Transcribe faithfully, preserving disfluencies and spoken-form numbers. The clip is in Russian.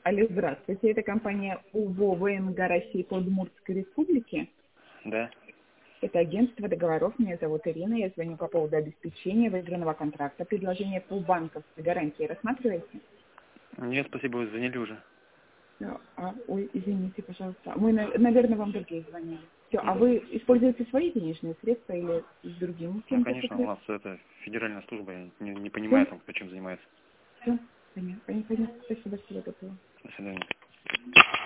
Алло, здравствуйте. Это компания УВО ВНГ России по Удмуртской Республике. Да. Это агентство договоров. Меня зовут Ирина. Я звоню по поводу обеспечения выигранного контракта. Предложение по банковской гарантии рассматриваете? Нет, спасибо, вы заняли уже. Да. А, ой, извините, пожалуйста. Мы, на- наверное, вам другие звонили. Все. А вы используете свои денежные средства или с другим Ну, кем-то? конечно, у нас это федеральная служба, я не, не Все? понимаю, там, кто чем занимается. Все. Понятно. Понятно. Спасибо, всего доброго. До свидания.